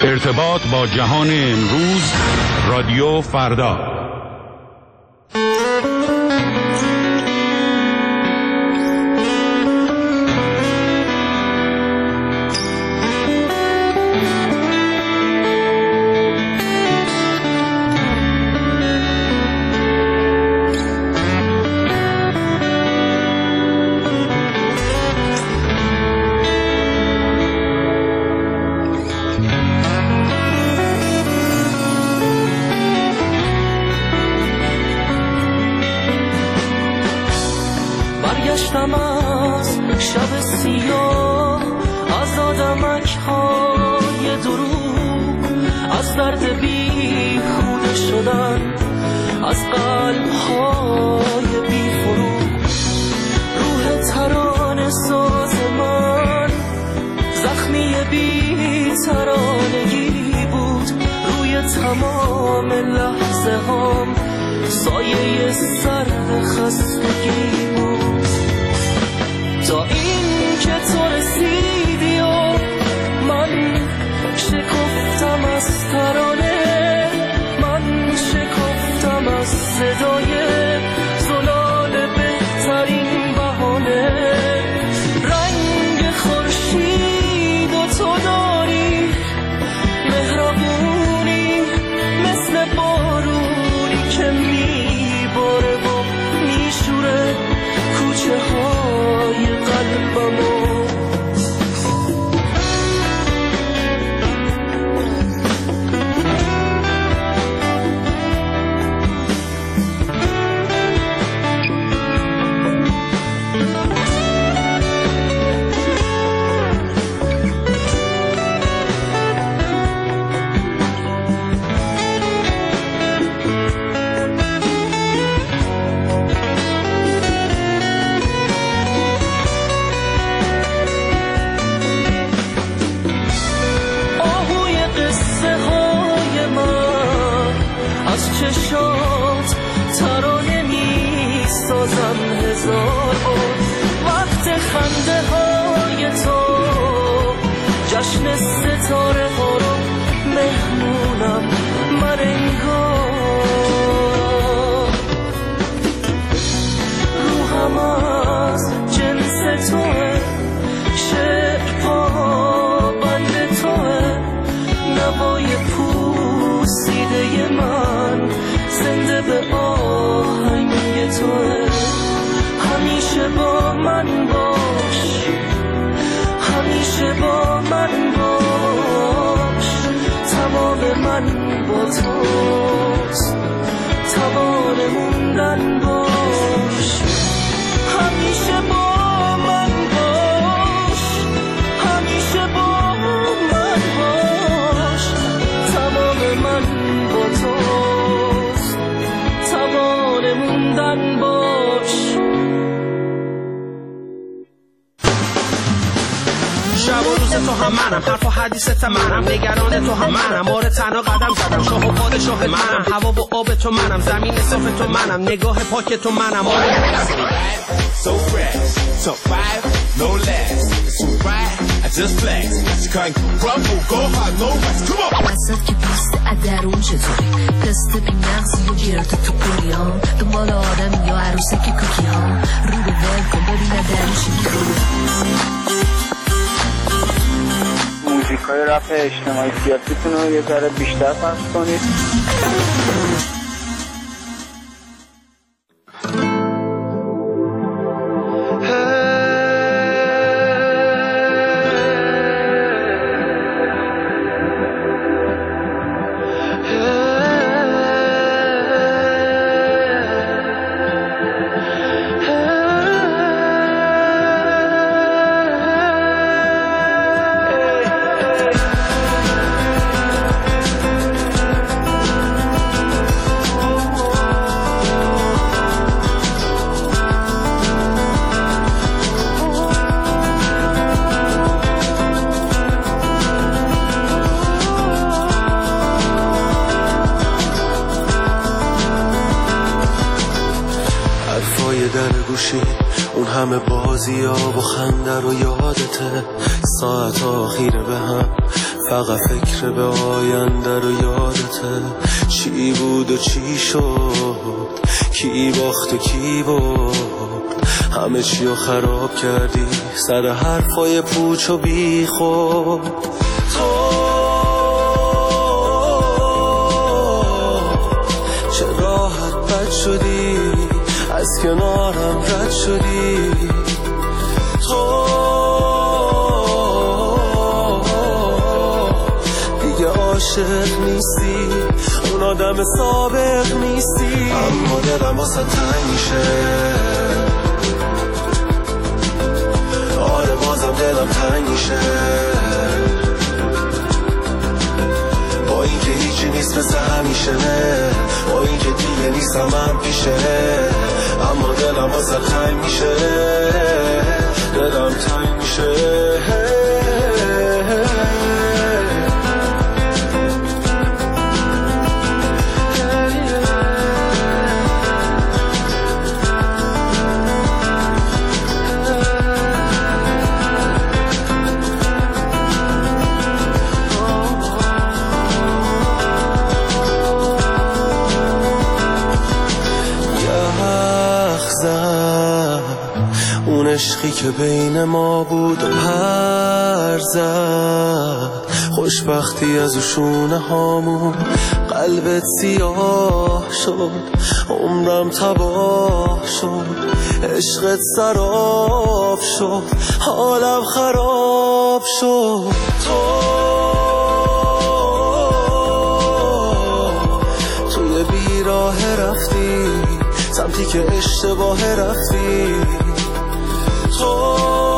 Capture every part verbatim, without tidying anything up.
ارتباط با جهان امروز، رادیو فردا. برگشتم از شب سیاه، از آدمک های دروغ، از درد بی خود شدن، از قلب های بی فروغ. روح ترانه ساز من زخمی بی ترانگی بود، روی تمام لحظه هم سایه سرد خستگی بود. تا این که تو رسیدی و من شکفتم از ترانه، من شکفتم از صدای زلال بهترین بهانه. رنگ خورشید و تو داری مهربونی، مثل بارونی که میباره و میشوره کوچه های قلبمو. چشات ترانه می سازم هزار بار، وقت خنده های تو جشن ستاره ها رو مهمونم من انگار. روحم از جنس توه، شعر پا بند توه، نوای پوسیده من زنده به آهنگ توه. همیشه با من باش، همیشه با من باش، تمام من با توست، توان موندن باش. همیشه با من باش، همیشه با من باش، تمام من با توست، توان موندن باش. شب و روز تو هم منم، حرف و حدیثت منم، نگران تو هم منم، آره تنها قدم زدم، شاه و پادشاه منم، هوا و آب تو منم، زمین صاف تو منم، نگاه پاک تو منم. آره so fresh, top five, no less, so right, I just flex, you can't crumble, go hard, no rest, come on. وسط که پیست ادرون چطوری، دست بی نقصی و گرد تو قریام، دنبال آدم یا عروسه که کوکی ها، رو به ول کن ببینه درش موزیکای رپ اجتماعی سیاسیتون رو یه ذره بیشتر پخش کنید. اون همه بازی ها و خنده رو یادته، ساعت ها خیره به هم، فقط فکر به آینده رو یادته، چی بود و چی شد، کی باخت و کی برد، همه چی رو خراب کردی سر حرفای پوچ و بی خود. تو چه راحت بد شدی، از کنارم رد شدی. تو دیگه عاشق نیستی، اون آدم سابق نیستی. اما دلم واسه تنگ میشه، آره بازم دلم تنگ میشه، با اینکه هیچی نیست مثل همیشه، با اینکه دیگه نیستم من پیشه. اما دلم واسه تنگ میشه، دلم تنگ میشه. اون عشقی که بین ما بود و پر زد، خوشبختی از شونه هامون قلبت سیاه شد، عمرم تباه شد، عشقت سراب شد، حالم خراب شد. تو توی بیراه رفتی، سمتی که اشتباه رفتی. تو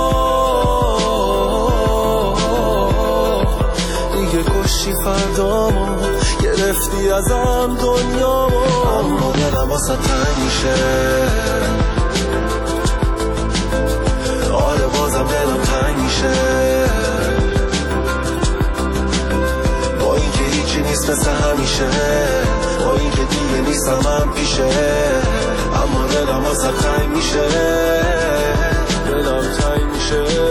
دیگه کشی فردامو، گرفتی ازم دنیامو. اما دلم واسه تنگ میشه، آره بازم دلم تنگ میشه، با اینکه هیچی نیست مثل همیشه، با اینکه دیگه نیستم من پیشه. اما دلم واسه تنگ میشه، دلم تنگ میشه.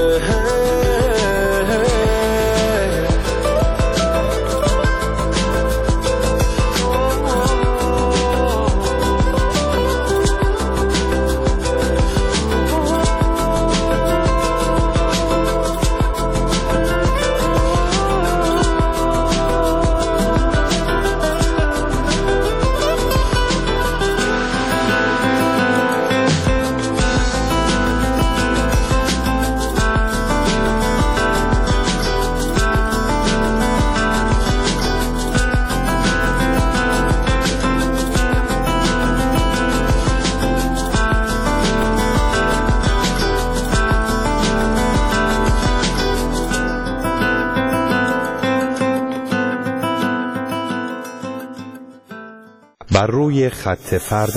بر روی خط فردا.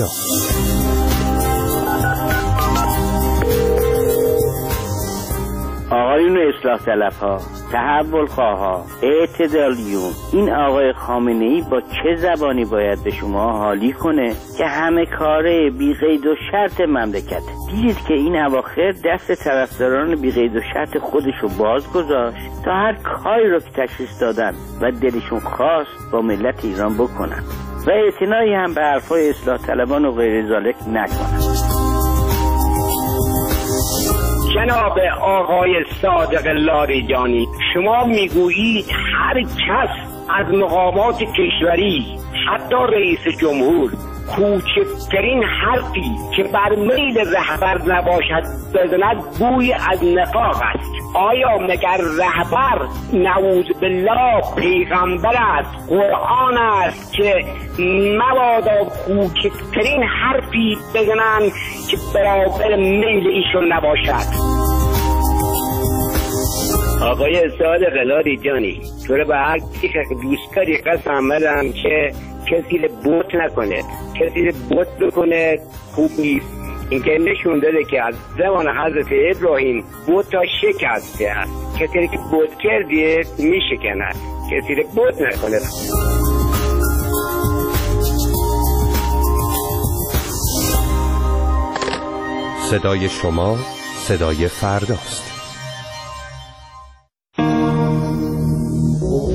آقایون اصلاح طلب‌ها، تحول خواها، اعتدالیون، این آقای خامنه‌ای با چه زبانی باید به شما حالی کنه که همه کاره بی قید و شرط مملکت؟ دیدید که این اواخر دست طرفداران بی قید و شرط خودشو باز گذاشت تا هر کاری رو که تشخیص دادن و دلشون خواست با ملت ایران بکنن و اعتنایی هم به حرفای اصلاح طلبان و غیر ذالک نکنن. جناب آقای صادق لاریجانی، شما میگویید هر کس از مقامات کشوری، حتی رئیس جمهور، کوچکترین حرفی که بر میل رهبر نباشد بزند بوی از نفاق است. آیا مگر رهبر نعوذ بالله پیغمبر است، قرآن است که مبادا کوچکترین حرفی بزنند که برابر میل ایشون نباشد؟ آقای صادق لاریجانی، تو رو به هر کسی که دوست داری قسم بدم که کسی رو بوت نکنه، کسی رو بوت بکنه خوب نیست. این که نشون داده که از زمان حضرت ابراهیم بوت ها شکسته است. کسی که بوت کردیه میشکند، کسی رو بوت نکنه. صدای شما صدای فرداست.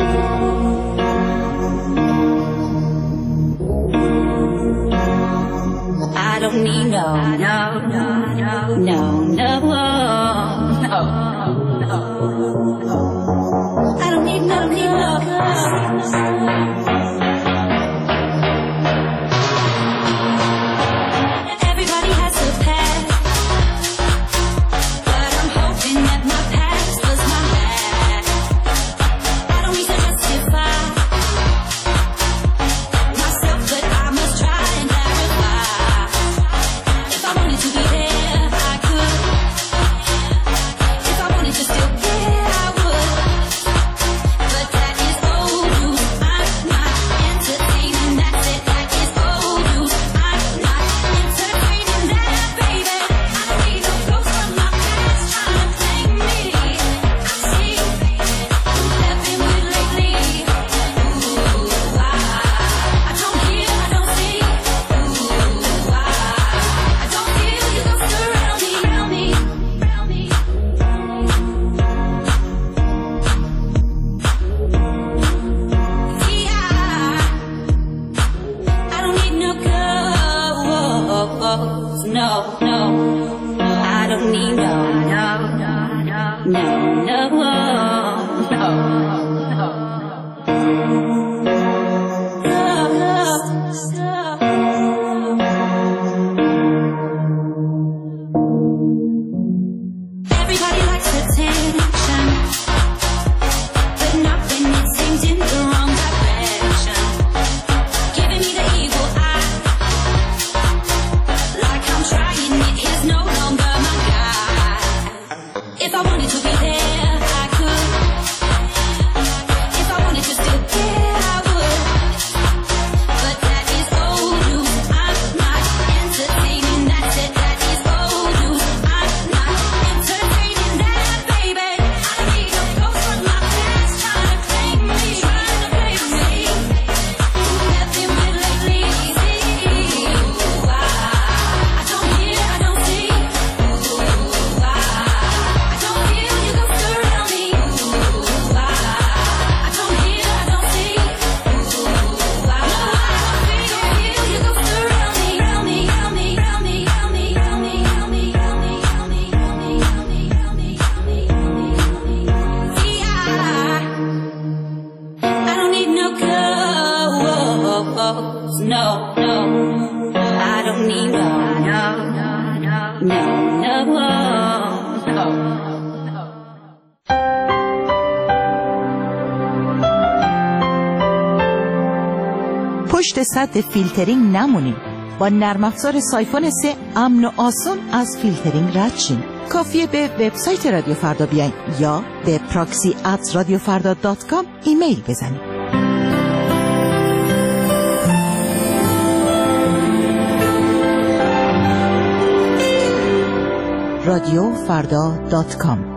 پشت سد فیلترینگ نمونیم. با نرم افزار سایفون سه امن و آسون از فیلترینگ رد شیم. کافیه به وبسایت رادیو فردا بیاین یا به پراکسی ات رادیو فردا دات کام ایمیل بزنید. رادیو فردا دات کام.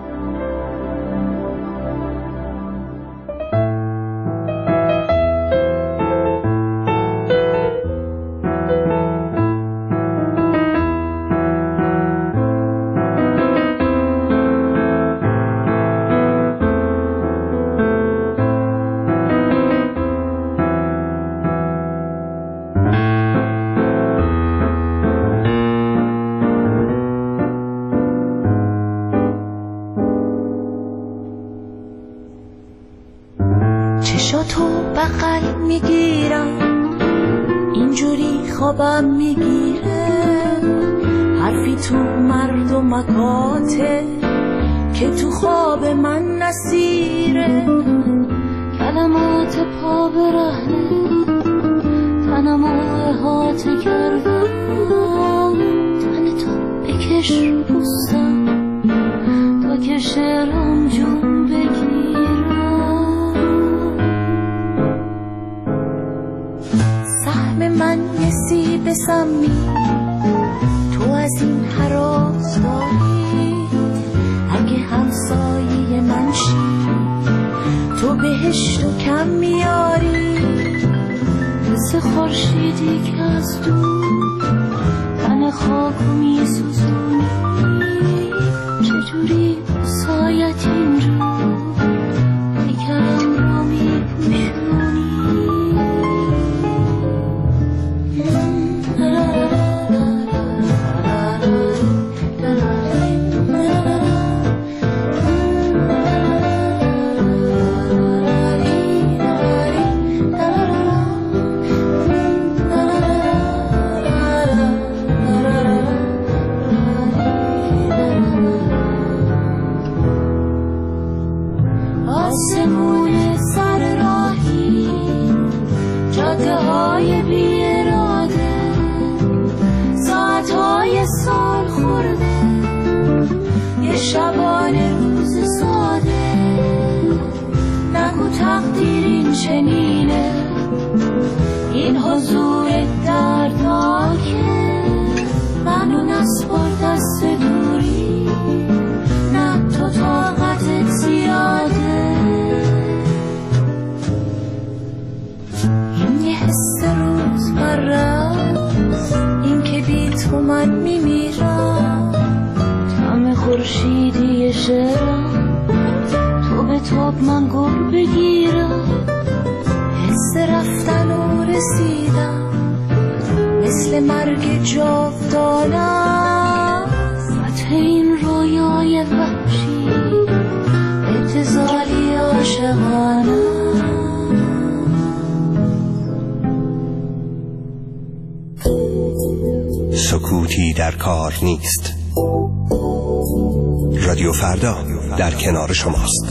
چشاتو بغل میگیرم اینجوری خوابم میگیره، حرفی تو مردمکاته که تو خواب من نسیره، کلمات پا برهنه تنم و احاطه کردم، تن تو بکش بوستم تا که شعرم جون بگیرم، سهم من یه سیب سمی تو از این حراس داری، اگه همسایه من شی تو بهشتو کم میاری، مثل خورشیدی که از دور تن خاکو میسوزونی، چجوری سایت اینجا پیکرم را میپوشونی. شبانه روز ساده نگو تقدیر این چنینه این حضور دردناکه منو نسپار دست دوری نه تو طاقتت زیاده این یه حس روزمره‌ست این که بی تو من میمیرم طعم خورشیدی شعرم تو به تاب من گل بگیرم حس رفتن و رسیدم مثل مرگ جاودانم فتح این رویای وحشی اعتزالی عاشقانم سکوتی در کار نیست. رادیو فردا در کنار شماست.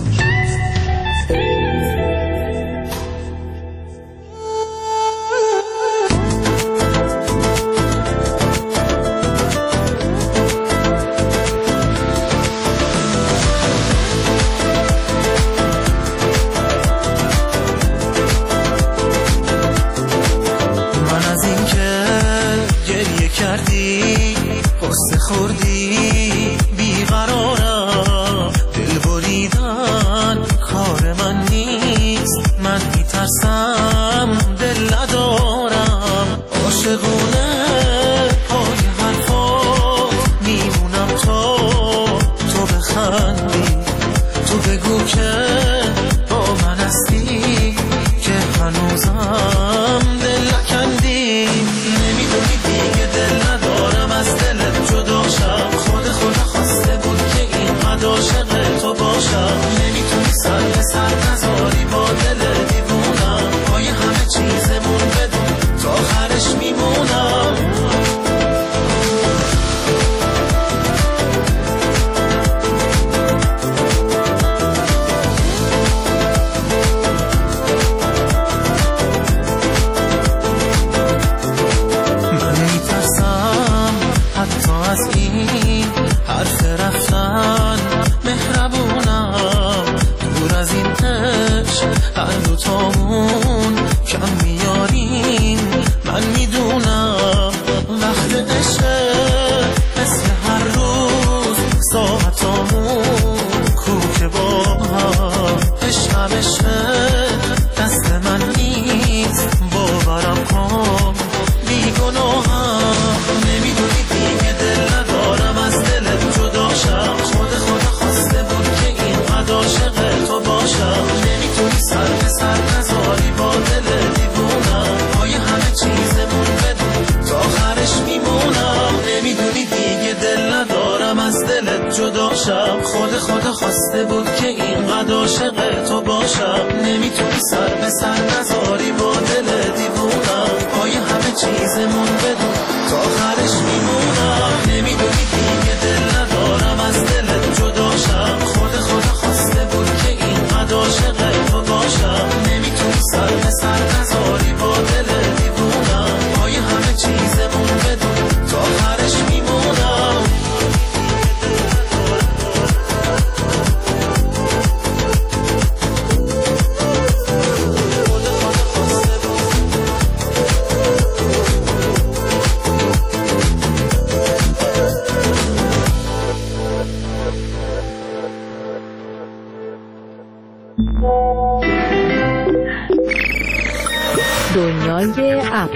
دنیای اپ.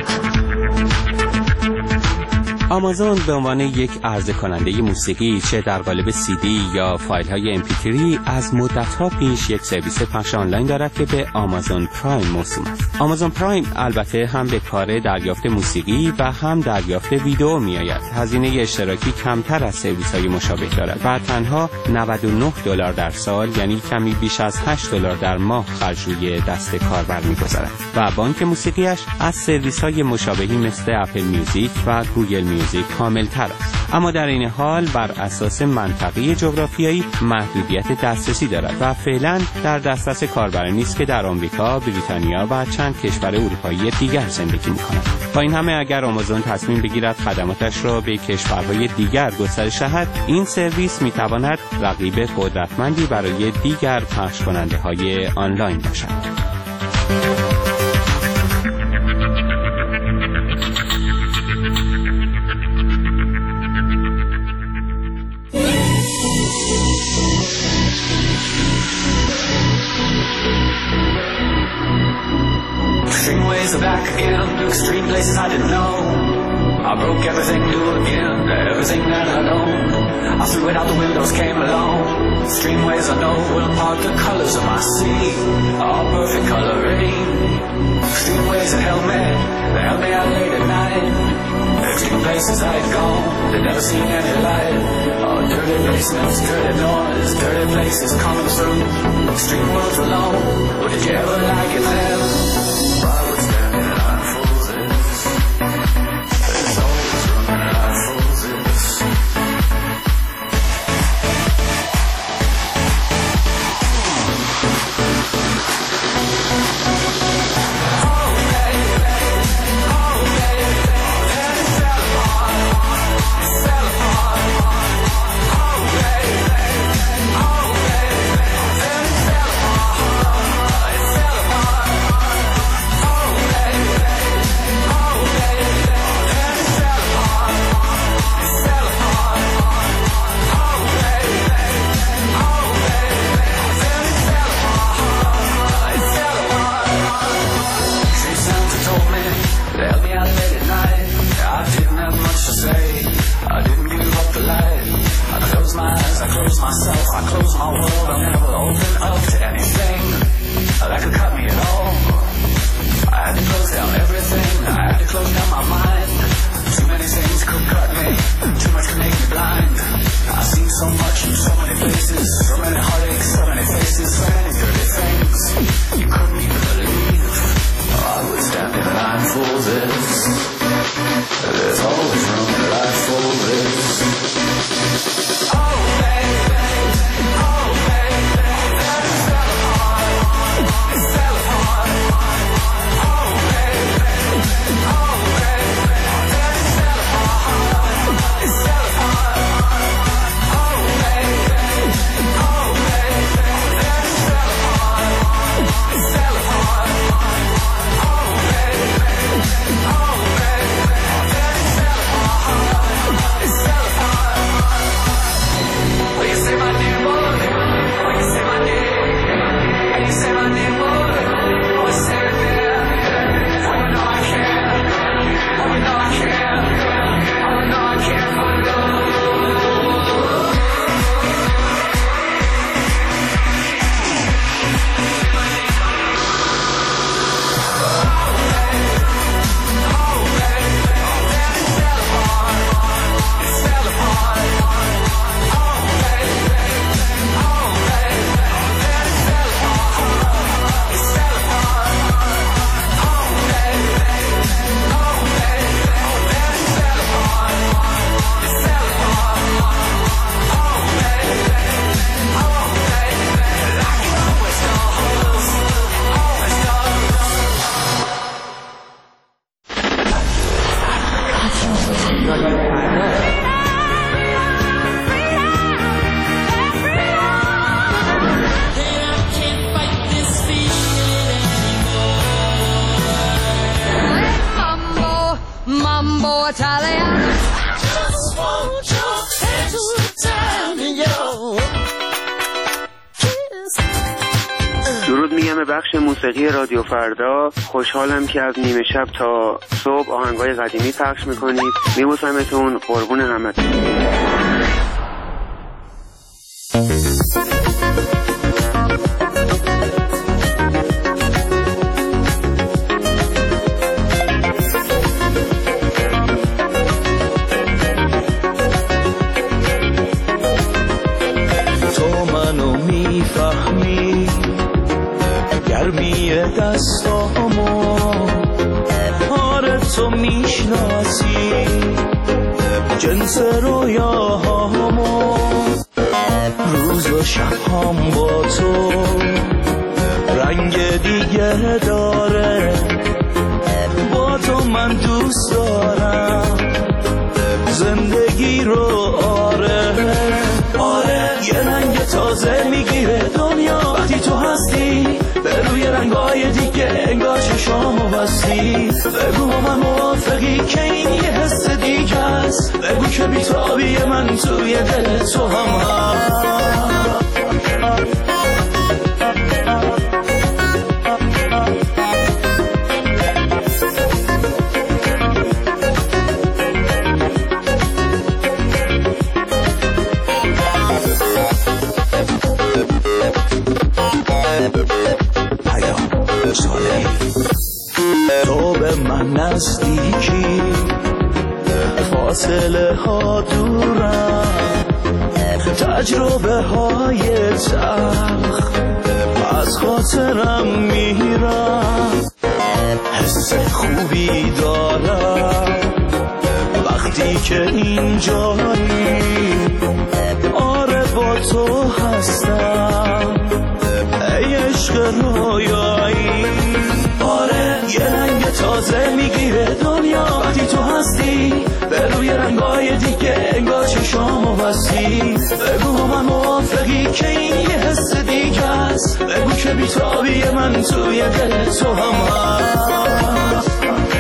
آمازون به عنوان یک عرضه کننده موسیقی چه در قالب سی دی یا فایل های ام پی تری از مدت‌ها پیش یک سرویس پخش آنلاین دارد که به آمازون پرایم موسوم است. آمازون پرایم البته هم به کار دریافت موسیقی و هم دریافت ویدئو میآید. هزینه اشتراکی کمتر از سرویس های مشابه دارد و تنها نود و نه دلار در سال، یعنی کمی بیش از هشت دلار در ماه خرج روی دست کاربر می‌گذارد و بانک موسیقیش از سرویس های مشابهی مثل اپل میوزیک و گوگل میوزیک میوزیک کاملتر است، اما در این حال بر اساس منطقه جغرافیایی محدودیت دسترسی دارد و فعلا در دسترس کاربران نیست که در آمریکا، بریتانیا و چند کشور اروپایی دیگر زندگی می‌کنند. با این همه اگر آمازون تصمیم بگیرد خدماتش را به کشورهای دیگر گسترش دهد، این سرویس می‌تواند رقیب قدرتمندی برای دیگر پخش کننده‌های آنلاین باشد. Back again, extreme places I didn't know. I broke everything new again, everything that I know. I threw it out the windows, came along. Extreme ways I know will impart the colors of my sea, all perfect coloring. Extreme ways that help me, they help me out late at night. Extreme places I had gone, they never seen any light. Oh, dirty basements, dirty noise, dirty places coming through. Extreme worlds alone, but did you ever like it there? درود میگم به بخش موسیقی رادیو فردا. خوشحالم که از نیمه شب تا صبح آهنگای قدیمی پخش میکنید. میبوسمتون، قربون همتون. دستامو آره تو میشناسی جنس رویاهامو روز و شبهام با تو رنگ دیگه داره با تو من دوست دارم زندگی رو آره آره یه رنگ تازه میگیره دنیا وقتی تو هستی به روی رنگای دیگه انگار چشامو بستی بگو من موافقی که این یه حس دیگه است بگو که بیتابی من توی دل تو هم هست تو به من نزدیکی فاصله ها دورم تجربه های تلخ از خاطرم میرم حس خوبی دارم وقتی که اینجایی آره با تو هستم ای عشق رویایی آره یه رنگ تازه میگیره دنیا وقتی تو هستی به روی رنگای دیگه انگار چشامو بستی بگو من موافقی که این یه حس دیگه است بگو که بیتابی من توی دل تو هم هست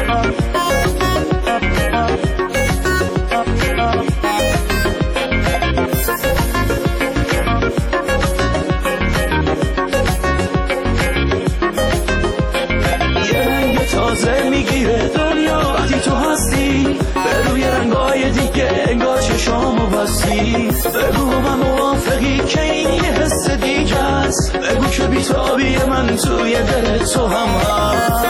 تازه میگیره دنیا وقتی تو هستی به روی رنگای دیگه انگار چشامو بستی بگو من موافقی که این یه حس دیگه است بگو که بیتابی من توی دل تو هم هست